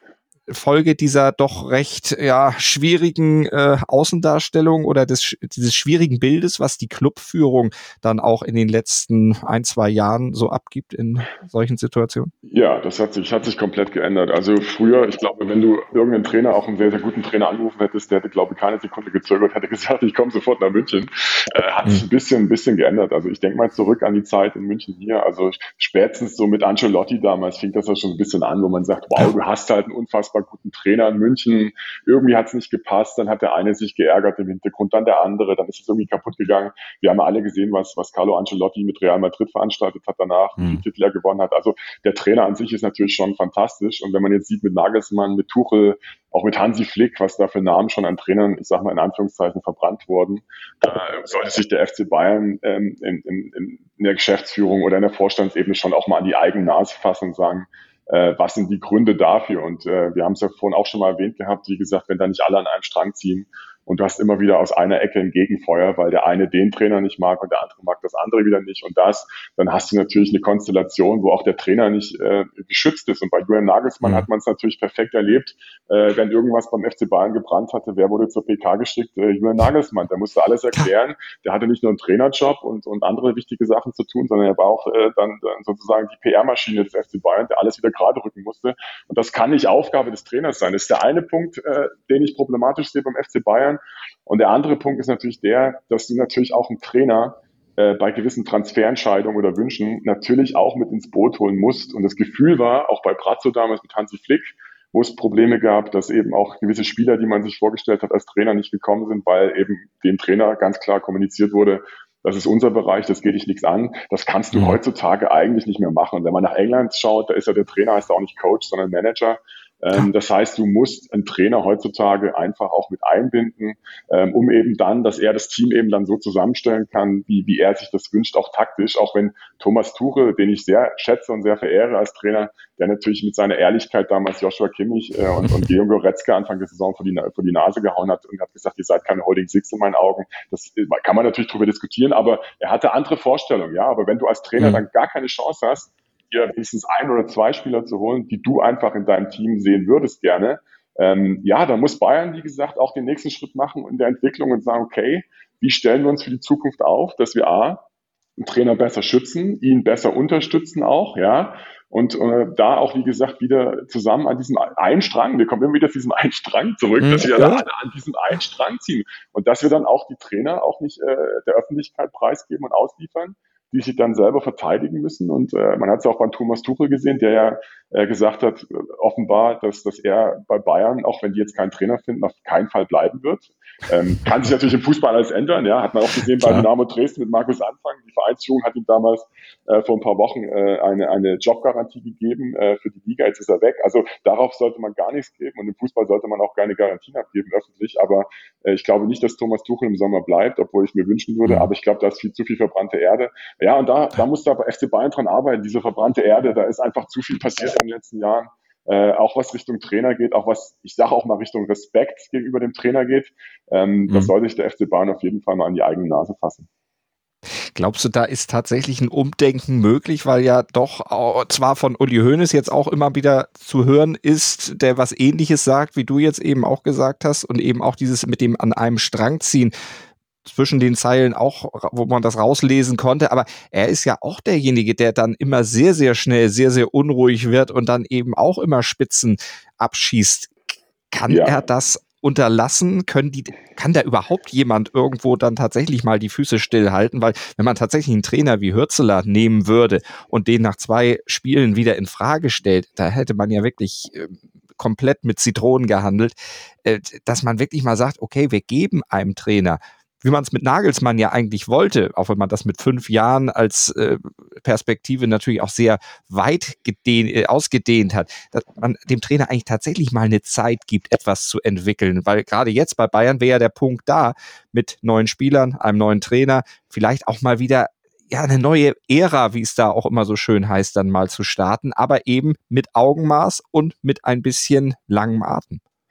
Folge dieser doch recht ja schwierigen äh, Außendarstellung oder des dieses schwierigen Bildes, was die Clubführung dann auch in den letzten ein, zwei Jahren so abgibt in solchen Situationen? Ja, das hat sich, hat sich komplett geändert. Also früher, ich glaube, wenn du irgendeinen Trainer, auch einen sehr, sehr guten Trainer angerufen hättest, der hätte, glaube ich, keine Sekunde gezögert, hätte gesagt, ich komme sofort nach München. Äh, hat sich ein bisschen, ein bisschen geändert. Also ich denke mal zurück an die Zeit in München hier. Also spätestens so mit Ancelotti damals fing das ja schon ein bisschen an, wo man sagt, wow, du hast halt einen unfassbar guten Trainer in München. Irgendwie hat es nicht gepasst. Dann hat der eine sich geärgert im Hintergrund, dann der andere. Dann ist es irgendwie kaputt gegangen. Wir haben ja alle gesehen, was, was Carlo Ancelotti mit Real Madrid veranstaltet hat danach, wie viel Titel er gewonnen hat. Also der Trainer an sich ist natürlich schon fantastisch. Und wenn man jetzt sieht mit Nagelsmann, mit Tuchel, auch mit Hansi Flick, was da für Namen schon an Trainern, ich sag mal in Anführungszeichen, verbrannt wurden, da sollte sich der F C Bayern ähm, in, in, in der Geschäftsführung oder in der Vorstandsebene schon auch mal an die eigene Nase fassen und sagen, äh, was sind die Gründe dafür? Und äh, wir haben es ja vorhin auch schon mal erwähnt gehabt, wie gesagt, wenn da nicht alle an einem Strang ziehen, und du hast immer wieder aus einer Ecke ein Gegenfeuer, weil der eine den Trainer nicht mag und der andere mag das andere wieder nicht und das, dann hast du natürlich eine Konstellation, wo auch der Trainer nicht äh, geschützt ist. Und bei Julian Nagelsmann mhm. hat man es natürlich perfekt erlebt, äh, wenn irgendwas beim F C Bayern gebrannt hatte, wer wurde zur P K geschickt? Äh, Julian Nagelsmann, der musste alles erklären. Der hatte nicht nur einen Trainerjob und, und andere wichtige Sachen zu tun, sondern er war auch äh, dann, dann sozusagen die P R-Maschine des F C Bayern, der alles wieder gerade rücken musste. Und das kann nicht Aufgabe des Trainers sein. Das ist der eine Punkt, äh, den ich problematisch sehe beim F C Bayern. Und der andere Punkt ist natürlich der, dass du natürlich auch einen Trainer äh, bei gewissen Transferentscheidungen oder Wünschen natürlich auch mit ins Boot holen musst. Und das Gefühl war, auch bei Brazzo damals mit Hansi Flick, wo es Probleme gab, dass eben auch gewisse Spieler, die man sich vorgestellt hat, als Trainer nicht gekommen sind, weil eben dem Trainer ganz klar kommuniziert wurde, das ist unser Bereich, das geht dich nichts an. Das kannst du mhm. heutzutage eigentlich nicht mehr machen. Und wenn man nach England schaut, da ist ja der Trainer, heißt auch nicht Coach, sondern Manager. Ähm, das heißt, du musst einen Trainer heutzutage einfach auch mit einbinden, ähm, um eben dann, dass er das Team eben dann so zusammenstellen kann, wie, wie er sich das wünscht, auch taktisch. Auch wenn Thomas Tuchel, den ich sehr schätze und sehr verehre als Trainer, der natürlich mit seiner Ehrlichkeit damals Joshua Kimmich äh, und, und Georg Goretzka Anfang der Saison vor die, vor die Nase gehauen hat und hat gesagt, ihr seid keine Holding Six in meinen Augen. Das kann man natürlich drüber diskutieren, aber er hatte andere Vorstellungen. Ja, aber wenn du als Trainer mhm. dann gar keine Chance hast, dir wenigstens ein oder zwei Spieler zu holen, die du einfach in deinem Team sehen würdest gerne, ähm, ja, da muss Bayern, wie gesagt, auch den nächsten Schritt machen in der Entwicklung und sagen, okay, wie stellen wir uns für die Zukunft auf, dass wir A, einen Trainer besser schützen, ihn besser unterstützen auch, ja, und äh, da auch, wie gesagt, wieder zusammen an diesem einen Strang, wir kommen immer wieder zu diesem einen Strang zurück, mhm, dass wir ja. alle an diesem einen Strang ziehen und dass wir dann auch die Trainer auch nicht äh, der Öffentlichkeit preisgeben und ausliefern, die sich dann selber verteidigen müssen. Und äh, man hat es auch beim Thomas Tuchel gesehen, der ja äh, gesagt hat, äh, offenbar, dass, dass er bei Bayern, auch wenn die jetzt keinen Trainer finden, auf keinen Fall bleiben wird. Ähm, kann sich natürlich im Fußball alles ändern. Ja, hat man auch gesehen bei Dynamo Dresden mit Markus Anfang. Die Vereinsführung hat ihm damals äh, vor ein paar Wochen äh, eine, eine Jobgarantie gegeben äh, für die Liga. Jetzt ist er weg. Also darauf sollte man gar nichts geben. Und im Fußball sollte man auch keine Garantien abgeben, öffentlich. Aber äh, ich glaube nicht, dass Thomas Tuchel im Sommer bleibt, obwohl ich mir wünschen würde. Aber ich glaube, da ist viel zu viel verbrannte Erde. Ja, und da, da muss da bei F C Bayern dran arbeiten. Diese verbrannte Erde, da ist einfach zu viel passiert in den letzten Jahren. Äh, auch was Richtung Trainer geht, auch was, ich sage auch mal Richtung Respekt gegenüber dem Trainer geht. Ähm, mhm. Das sollte sich der F C Bayern auf jeden Fall mal an die eigene Nase fassen. Glaubst du, da ist tatsächlich ein Umdenken möglich, weil ja doch auch, zwar von Uli Hoeneß jetzt auch immer wieder zu hören ist, der was Ähnliches sagt, wie du jetzt eben auch gesagt hast und eben auch dieses mit dem an einem Strang ziehen, zwischen den Zeilen auch, wo man das rauslesen konnte, aber er ist ja auch derjenige, der dann immer sehr, sehr schnell, sehr, sehr unruhig wird und dann eben auch immer Spitzen abschießt. Kann ja. er das unterlassen? Können die, kann da überhaupt jemand irgendwo dann tatsächlich mal die Füße stillhalten? Weil wenn man tatsächlich einen Trainer wie Hürzeler nehmen würde und den nach zwei Spielen wieder in Frage stellt, da hätte man ja wirklich äh, komplett mit Zitronen gehandelt, äh, dass man wirklich mal sagt, okay, wir geben einem Trainer, wie man es mit Nagelsmann ja eigentlich wollte, auch wenn man das mit fünf Jahren als äh, Perspektive natürlich auch sehr weit gedehnt, äh, ausgedehnt hat, dass man dem Trainer eigentlich tatsächlich mal eine Zeit gibt, etwas zu entwickeln, weil gerade jetzt bei Bayern wäre ja der Punkt da, mit neuen Spielern, einem neuen Trainer, vielleicht auch mal wieder ja eine neue Ära, wie es da auch immer so schön heißt, dann mal zu starten, aber eben mit Augenmaß und mit ein bisschen langem Atem.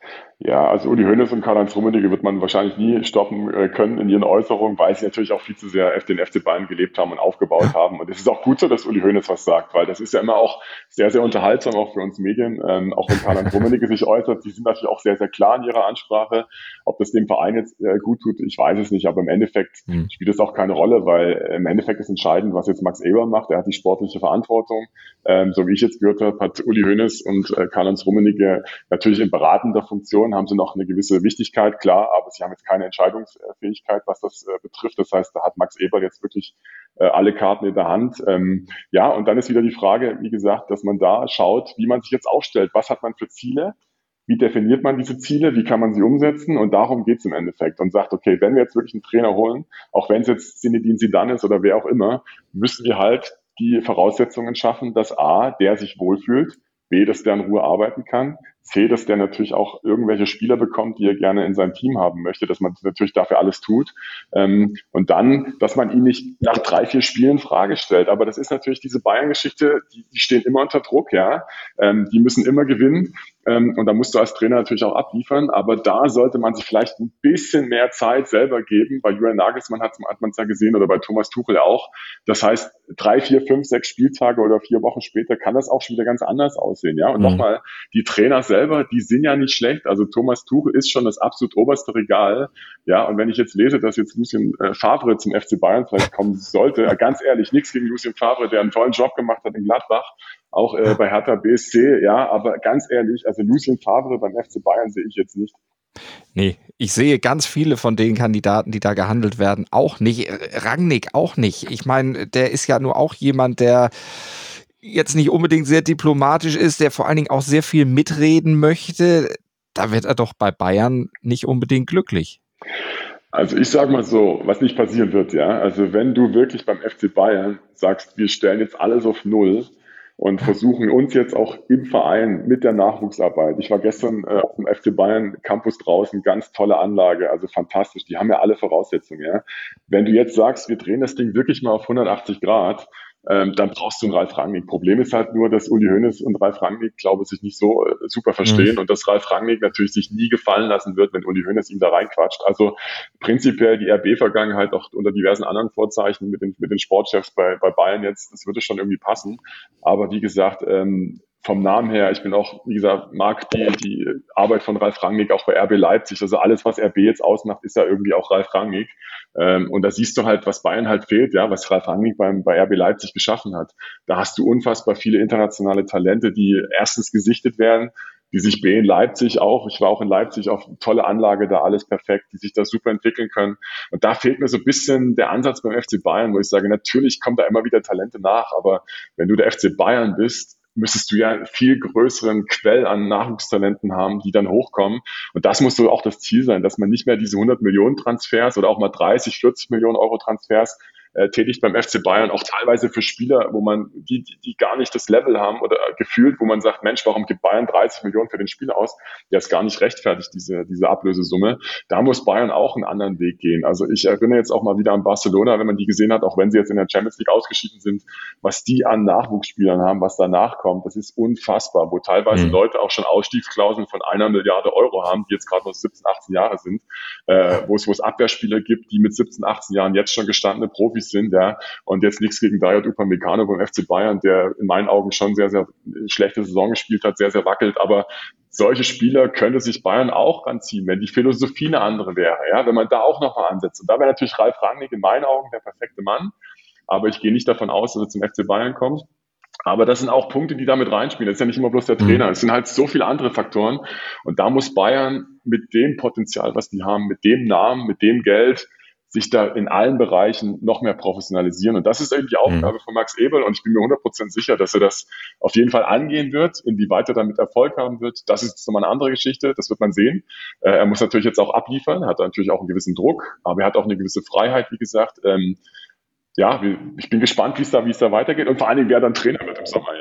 Ja, also Uli Hoeneß und Karl-Heinz Rummenigge wird man wahrscheinlich nie stoppen äh, können in ihren Äußerungen, weil sie natürlich auch viel zu sehr den F C Bayern gelebt haben und aufgebaut haben. Und es ist auch gut so, dass Uli Hoeneß was sagt, weil das ist ja immer auch sehr, sehr unterhaltsam, auch für uns Medien, ähm, auch wenn Karl-Heinz Rummenigge sich äußert. Die sind natürlich auch sehr, sehr klar in ihrer Ansprache. Ob das dem Verein jetzt äh, gut tut, ich weiß es nicht, aber im Endeffekt hm. spielt es auch keine Rolle, weil äh, im Endeffekt ist entscheidend, was jetzt Max Eberl macht. Er hat die sportliche Verantwortung. Ähm, so wie ich jetzt gehört habe, hat Uli Hoeneß und äh, Karl-Heinz Rummenigge natürlich in beratender Funktion haben sie noch eine gewisse Wichtigkeit, klar, aber sie haben jetzt keine Entscheidungsfähigkeit, was das äh, betrifft. Das heißt, da hat Max Eberl jetzt wirklich äh, alle Karten in der Hand. Ähm, ja, und dann ist wieder die Frage, wie gesagt, dass man da schaut, wie man sich jetzt aufstellt. Was hat man für Ziele? Wie definiert man diese Ziele? Wie kann man sie umsetzen? Und darum geht es im Endeffekt. Und sagt, okay, wenn wir jetzt wirklich einen Trainer holen, auch wenn es jetzt Zinedine Zidane ist oder wer auch immer, müssen wir halt die Voraussetzungen schaffen, dass A, der sich wohlfühlt, B, dass der in Ruhe arbeiten kann, C, dass der natürlich auch irgendwelche Spieler bekommt, die er gerne in seinem Team haben möchte, dass man natürlich dafür alles tut. Ähm, und dann, dass man ihn nicht nach drei, vier Spielen Frage stellt. Aber das ist natürlich diese Bayern-Geschichte, die, die stehen immer unter Druck, ja. Ähm, die müssen immer gewinnen. Ähm, und da musst du als Trainer natürlich auch abliefern. Aber da sollte man sich vielleicht ein bisschen mehr Zeit selber geben. Bei Julian Nagelsmann hat, hat man es ja gesehen oder bei Thomas Tuchel auch. Das heißt, drei, vier, fünf, sechs Spieltage oder vier Wochen später kann das auch schon wieder ganz anders aussehen, ja. Und mhm. nochmal, die Trainer selber, die sind ja nicht schlecht. Also Thomas Tuchel ist schon das absolut oberste Regal. Ja, und wenn ich jetzt lese, dass jetzt Lucien äh, Favre zum F C Bayern vielleicht kommen sollte, äh, ganz ehrlich, nichts gegen Lucien Favre, der einen tollen Job gemacht hat in Gladbach, auch äh, bei Hertha B S C, ja, aber ganz ehrlich, also Lucien Favre beim F C Bayern sehe ich jetzt nicht. Nee, ich sehe ganz viele von den Kandidaten, die da gehandelt werden, auch nicht. Rangnick auch nicht. Ich meine, der ist ja nur auch jemand, der jetzt nicht unbedingt sehr diplomatisch ist, der vor allen Dingen auch sehr viel mitreden möchte. Da wird er doch bei Bayern nicht unbedingt glücklich. Also ich sage mal so, was nicht passieren wird, ja. Also wenn du wirklich beim F C Bayern sagst, wir stellen jetzt alles auf Null und versuchen uns jetzt auch im Verein mit der Nachwuchsarbeit. Ich war gestern äh, auf dem F C Bayern Campus draußen, ganz tolle Anlage, also fantastisch. Die haben ja alle Voraussetzungen, ja. Wenn du jetzt sagst, wir drehen das Ding wirklich mal auf hundertachtzig Grad, ähm, dann brauchst du einen Ralf Rangnick. Problem ist halt nur, dass Uli Hoeneß und Ralf Rangnick, glaube ich, sich nicht so äh, super verstehen mhm. und dass Ralf Rangnick natürlich sich nie gefallen lassen wird, wenn Uli Hoeneß ihm da reinquatscht. Also prinzipiell die R B-Vergangenheit auch unter diversen anderen Vorzeichen mit den, mit den Sportchefs bei, bei Bayern jetzt, das würde schon irgendwie passen. Aber wie gesagt, ähm, vom Namen her, ich bin auch, wie gesagt, mag die, die Arbeit von Ralf Rangnick auch bei R B Leipzig. Also alles, was R B jetzt ausmacht, ist ja irgendwie auch Ralf Rangnick. Ähm, und da siehst du halt, was Bayern halt fehlt, ja, was Ralf Rangnick beim, bei R B Leipzig geschaffen hat. Da hast du unfassbar viele internationale Talente, die erstens gesichtet werden, die sich B in Leipzig auch, ich war auch in Leipzig auf eine tolle Anlage, da alles perfekt, die sich da super entwickeln können. Und da fehlt mir so ein bisschen der Ansatz beim F C Bayern, wo ich sage, natürlich kommt da immer wieder Talente nach, aber wenn du der F C Bayern bist, müsstest du ja einen viel größeren Quell an Nachwuchstalenten haben, die dann hochkommen. Und das muss so auch das Ziel sein, dass man nicht mehr diese hundert Millionen Transfers oder auch mal dreißig, vierzig Millionen Euro Transfers äh, tätigt beim F C Bayern, auch teilweise für Spieler, wo man, die, die, die gar nicht das Level haben oder gefühlt, wo man sagt, Mensch, warum gibt Bayern dreißig Millionen für den Spieler aus? Der ist gar nicht rechtfertigt, diese, diese Ablösesumme. Da muss Bayern auch einen anderen Weg gehen. Also ich erinnere jetzt auch mal wieder an Barcelona, wenn man die gesehen hat, auch wenn sie jetzt in der Champions League ausgeschieden sind, was die an Nachwuchsspielern haben, was danach kommt, das ist unfassbar, wo teilweise mhm. Leute auch schon Ausstiegsklauseln von einer Milliarde Euro haben, die jetzt gerade noch siebzehn, achtzehn Jahre sind, äh, wo es, wo es Abwehrspieler gibt, die mit siebzehn, achtzehn Jahren jetzt schon gestandene Profis sind, ja, und jetzt nichts gegen Dayot Upamecano beim F C Bayern, der in meinen Augen schon sehr, sehr schlechte Saison gespielt hat, sehr, sehr wackelt, aber solche Spieler könnte sich Bayern auch ranziehen, wenn die Philosophie eine andere wäre, ja, wenn man da auch nochmal ansetzt. Und da wäre natürlich Ralf Rangnick in meinen Augen der perfekte Mann, aber ich gehe nicht davon aus, dass er zum F C Bayern kommt. Aber das sind auch Punkte, die damit reinspielen. Das ist ja nicht immer bloß der Trainer. Es sind halt so viele andere Faktoren. Und da muss Bayern mit dem Potenzial, was die haben, mit dem Namen, mit dem Geld, sich da in allen Bereichen noch mehr professionalisieren. Und das ist eben die Aufgabe von Max Eberl. Und ich bin mir hundert Prozent sicher, dass er das auf jeden Fall angehen wird. Inwieweit er damit Erfolg haben wird, das ist nochmal eine andere Geschichte. Das wird man sehen. Äh, er muss natürlich jetzt auch abliefern, hat natürlich auch einen gewissen Druck, aber er hat auch eine gewisse Freiheit, wie gesagt. Ähm, ja, ich bin gespannt, wie es da, wie es da weitergeht. Und vor allen Dingen, wer dann Trainer wird im Sommer, ja.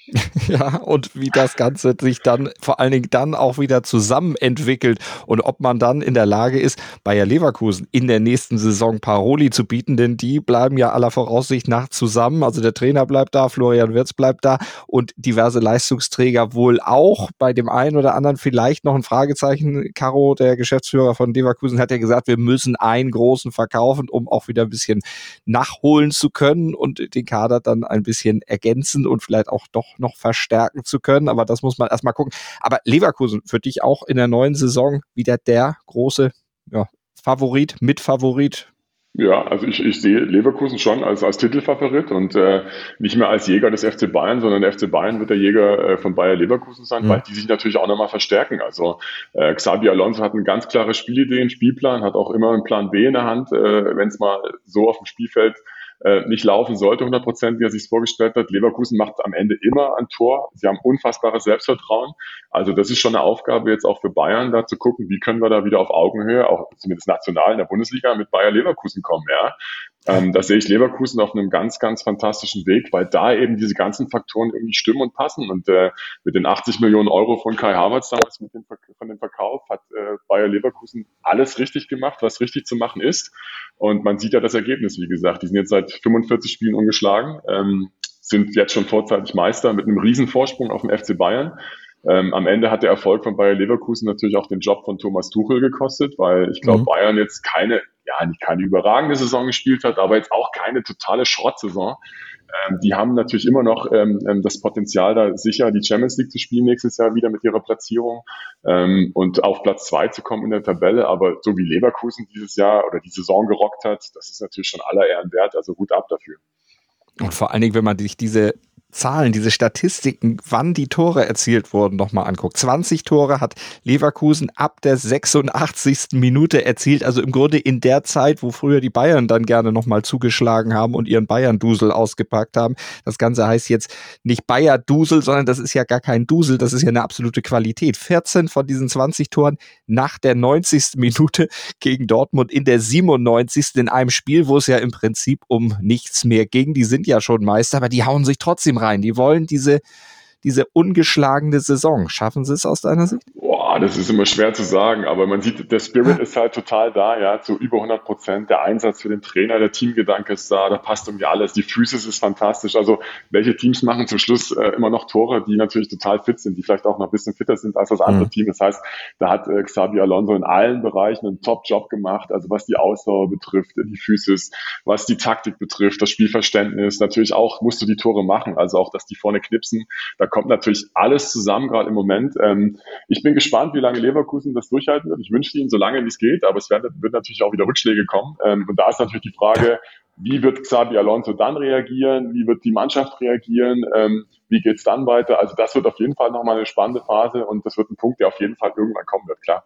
Ja, und wie das Ganze sich dann vor allen Dingen dann auch wieder zusammen entwickelt und ob man dann in der Lage ist, Bayer Leverkusen in der nächsten Saison Paroli zu bieten, denn die bleiben ja aller Voraussicht nach zusammen. Also der Trainer bleibt da, Florian Wirtz bleibt da und diverse Leistungsträger wohl auch. Bei dem einen oder anderen vielleicht noch ein Fragezeichen. Caro, der Geschäftsführer von Leverkusen, hat ja gesagt, wir müssen einen großen verkaufen, um auch wieder ein bisschen nachholen zu können und den Kader dann ein bisschen ergänzen und vielleicht auch doch noch verstärken zu können, aber das muss man erstmal gucken. Aber Leverkusen für dich auch in der neuen Saison wieder der große ja, Favorit, Mitfavorit? Ja, also ich, ich sehe Leverkusen schon als, als Titelfavorit und äh, nicht mehr als Jäger des F C Bayern, sondern der F C Bayern wird der Jäger äh, von Bayer Leverkusen sein, mhm. weil die sich natürlich auch nochmal verstärken. Also äh, Xabi Alonso hat eine ganz klare Spielidee, einen Spielplan, hat auch immer einen Plan B in der Hand, äh, wenn es mal so auf dem Spielfeld äh, nicht laufen sollte, hundert Prozent, wie er sich vorgestellt hat. Leverkusen macht am Ende immer ein Tor. Sie haben unfassbares Selbstvertrauen. Also das ist schon eine Aufgabe jetzt auch für Bayern, da zu gucken, wie können wir da wieder auf Augenhöhe, auch zumindest national in der Bundesliga, mit Bayer Leverkusen kommen. Ja, ähm, da sehe ich Leverkusen auf einem ganz, ganz fantastischen Weg, weil da eben diese ganzen Faktoren irgendwie stimmen und passen. Und äh, mit den achtzig Millionen Euro von Kai Havertz damals mit dem, von dem Verkauf hat äh, Bayer Leverkusen alles richtig gemacht, was richtig zu machen ist. Und man sieht ja das Ergebnis, wie gesagt. Die sind jetzt seit fünfundvierzig Spielen ungeschlagen, ähm, sind jetzt schon vorzeitig Meister mit einem riesen Vorsprung auf dem F C Bayern. Ähm, am Ende hat der Erfolg von Bayer Leverkusen natürlich auch den Job von Thomas Tuchel gekostet, weil ich glaube, mhm. Bayern jetzt keine, ja, nicht keine überragende Saison gespielt hat, aber jetzt auch keine totale Schrottsaison. Ähm, die haben natürlich immer noch ähm, das Potenzial, da sicher die Champions League zu spielen nächstes Jahr wieder mit ihrer Platzierung ähm, und auf Platz zwei zu kommen in der Tabelle. Aber so wie Leverkusen dieses Jahr oder die Saison gerockt hat, das ist natürlich schon aller Ehren wert. Also Hut ab dafür. Und vor allen Dingen, wenn man sich diese Zahlen, diese Statistiken, wann die Tore erzielt wurden, nochmal anguckt. zwanzig Tore hat Leverkusen ab der sechsundachtzigsten Minute erzielt, also im Grunde in der Zeit, wo früher die Bayern dann gerne nochmal zugeschlagen haben und ihren Bayern-Dusel ausgepackt haben. Das Ganze heißt jetzt nicht Bayer-Dusel, sondern das ist ja gar kein Dusel, das ist ja eine absolute Qualität. vierzehn von diesen zwanzig Toren nach der neunzigsten Minute gegen Dortmund in der siebenundneunzigsten in einem Spiel, wo es ja im Prinzip um nichts mehr ging. Die sind ja schon Meister, aber die hauen sich trotzdem rein. Die wollen diese, diese ungeschlagene Saison. Schaffen sie es aus deiner Sicht? Boah, das ist immer schwer zu sagen, aber man sieht, der Spirit ist halt total da, ja, zu über hundert Prozent. Der Einsatz für den Trainer, der Teamgedanke ist da, da passt irgendwie alles. Die Physis ist fantastisch. Also, welche Teams machen zum Schluss äh, immer noch Tore, die natürlich total fit sind, die vielleicht auch noch ein bisschen fitter sind als das andere mhm. Team. Das heißt, da hat äh, Xabi Alonso in allen Bereichen einen Top-Job gemacht. Also, was die Ausdauer betrifft, die Physis, was die Taktik betrifft, das Spielverständnis. Natürlich auch musst du die Tore machen, also auch, dass die vorne knipsen. Da kommt natürlich alles zusammen, gerade im Moment. Ähm, ich bin gespannt, wie lange Leverkusen das durchhalten wird. Ich wünsche ihnen so lange, wie es geht, aber es wird, wird natürlich auch wieder Rückschläge kommen. Ähm, und da ist natürlich die Frage, wie wird Xabi Alonso dann reagieren? Wie wird die Mannschaft reagieren? Ähm, wie geht's dann weiter? Also das wird auf jeden Fall nochmal eine spannende Phase und das wird ein Punkt, der auf jeden Fall irgendwann kommen wird, klar.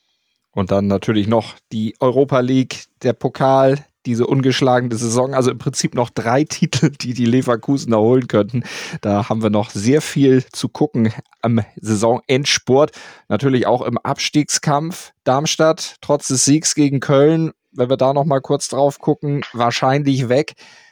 Und dann natürlich noch die Europa League, der Pokal, diese ungeschlagene Saison, also im Prinzip noch drei Titel, die die Leverkusen erholen könnten. Da haben wir noch sehr viel zu gucken am Saisonendspurt. Natürlich auch im Abstiegskampf. Darmstadt, trotz des Siegs gegen Köln, wenn wir da noch mal kurz drauf gucken, wahrscheinlich weg.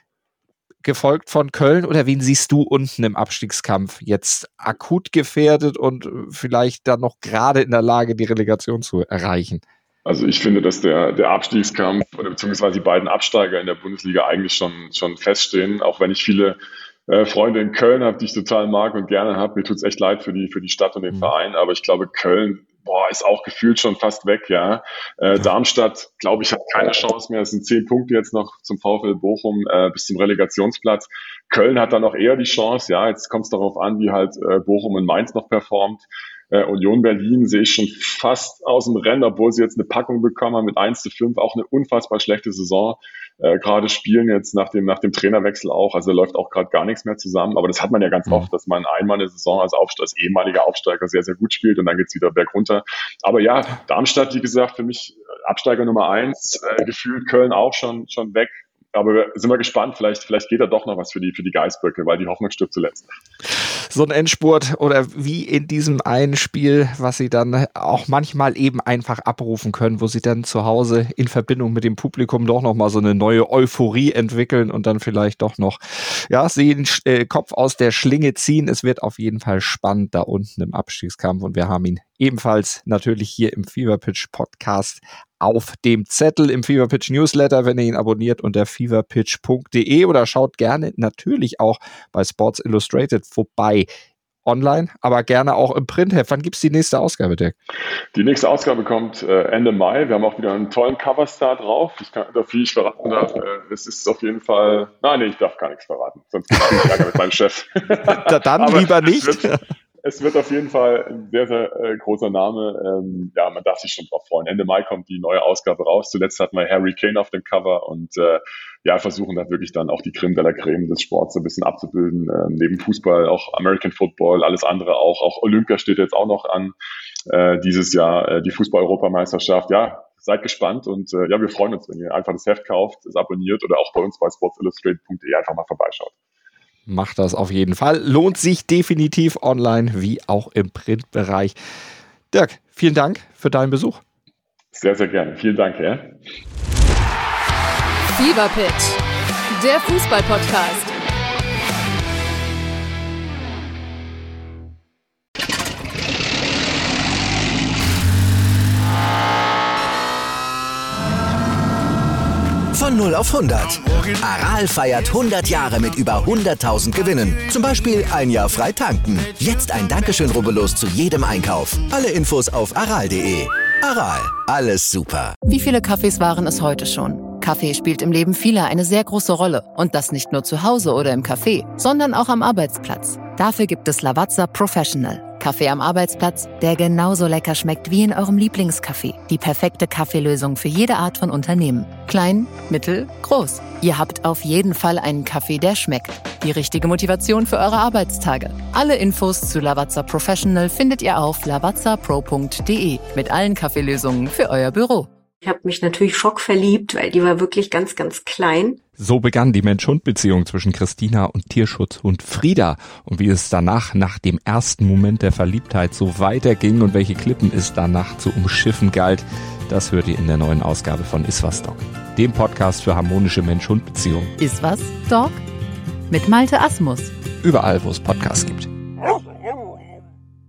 Gefolgt von Köln, oder wen siehst du unten im Abstiegskampf jetzt akut gefährdet und vielleicht dann noch gerade in der Lage, die Relegation zu erreichen? Also ich finde, dass der, der Abstiegskampf oder beziehungsweise die beiden Absteiger in der Bundesliga eigentlich schon, schon feststehen, auch wenn ich viele äh, Freunde in Köln habe, die ich total mag und gerne habe. Mir tut's echt leid für die, für die Stadt und den mhm. Verein, aber ich glaube, Köln, boah, ist auch gefühlt schon fast weg, ja. Äh, Darmstadt, glaube ich, hat keine Chance mehr. Es sind zehn Punkte jetzt noch zum VfL Bochum äh, bis zum Relegationsplatz. Köln hat dann noch eher die Chance, ja. Jetzt kommt es darauf an, wie halt äh, Bochum und Mainz noch performt. Äh, Union Berlin sehe ich schon fast aus dem Rennen, obwohl sie jetzt eine Packung bekommen haben mit eins zu fünf, auch eine unfassbar schlechte Saison. Äh, gerade spielen jetzt nach dem, nach dem Trainerwechsel auch, also da läuft auch gerade gar nichts mehr zusammen, aber das hat man ja ganz mhm. oft, dass man einmal eine Saison als, Aufste- als ehemaliger Aufsteiger sehr, sehr gut spielt und dann geht's wieder bergunter. Aber ja, Darmstadt, wie gesagt, für mich Absteiger Nummer eins, äh, gefühlt Köln auch schon, schon weg. aber sind wir gespannt, vielleicht, vielleicht geht da doch noch was für die, für die Geißböcke, weil die Hoffnung stirbt zuletzt. So ein Endspurt oder wie in diesem einen Spiel, was sie dann auch manchmal eben einfach abrufen können, wo sie dann zu Hause in Verbindung mit dem Publikum doch nochmal so eine neue Euphorie entwickeln und dann vielleicht doch noch, ja, sie den äh, Kopf aus der Schlinge ziehen. Es wird auf jeden Fall spannend da unten im Abstiegskampf und wir haben ihn ebenfalls natürlich hier im Fever Pitch Podcast auf dem Zettel im Fever Pitch Newsletter, wenn ihr ihn abonniert unter fever pitch punkt de oder schaut gerne natürlich auch bei Sports Illustrated vorbei. Online, aber gerne auch im Printheft. Wann gibt es die nächste Ausgabe, Dirk? Die nächste Ausgabe kommt äh, Ende Mai. Wir haben auch wieder einen tollen Coverstar drauf. Ich kann da viel ich verraten darf. Äh, es ist auf jeden Fall. Nein, nee, ich darf gar nichts verraten. Sonst bin ich Ärger mit meinem Chef. Da, dann lieber nicht. Es wird, es wird auf jeden Fall ein sehr, sehr äh, großer Name. Ähm, ja, man darf sich schon drauf freuen. Ende Mai kommt die neue Ausgabe raus. Zuletzt hatten wir Harry Kane auf dem Cover und äh, ja, versuchen da wirklich dann auch die Creme de la Creme des Sports so ein bisschen abzubilden. Ähm, neben Fußball auch American Football, alles andere auch. Auch Olympia steht jetzt auch noch an äh, dieses Jahr, äh, die Fußball-Europameisterschaft. Ja, seid gespannt und äh, ja, wir freuen uns, wenn ihr einfach das Heft kauft, es abonniert oder auch bei uns bei sports illustrated punkt de einfach mal vorbeischaut. Macht das auf jeden Fall. Lohnt sich definitiv online wie auch im Printbereich. Dirk, vielen Dank für deinen Besuch. Sehr, sehr gerne. Vielen Dank, ja. Fever Pitch, der Fußball-Podcast. Von null auf hundert. Aral feiert hundert Jahre mit über hunderttausend Gewinnen. Zum Beispiel ein Jahr frei tanken. Jetzt ein Dankeschön, rubbellos zu jedem Einkauf. Alle Infos auf aral punkt de. Aral, alles super. Wie viele Kaffees waren es heute schon? Kaffee spielt im Leben vieler eine sehr große Rolle. Und das nicht nur zu Hause oder im Café, sondern auch am Arbeitsplatz. Dafür gibt es Lavazza Professional. Kaffee am Arbeitsplatz, der genauso lecker schmeckt wie in eurem Lieblingscafé. Die perfekte Kaffeelösung für jede Art von Unternehmen. Klein, mittel, groß. Ihr habt auf jeden Fall einen Kaffee, der schmeckt. Die richtige Motivation für eure Arbeitstage. Alle Infos zu Lavazza Professional findet ihr auf lavazza pro punkt de mit allen Kaffeelösungen für euer Büro. Ich habe mich natürlich schockverliebt, weil die war wirklich ganz, ganz klein. So begann die Mensch-Hund-Beziehung zwischen Christina und Tierschutzhund Frieda. Und wie es danach, nach dem ersten Moment der Verliebtheit, so weiterging und welche Klippen es danach zu umschiffen galt, das hört ihr in der neuen Ausgabe von Iswas Dog, dem Podcast für harmonische Mensch-Hund-Beziehungen. Iswas Dog? Mit Malte Asmus. Überall, wo es Podcasts gibt.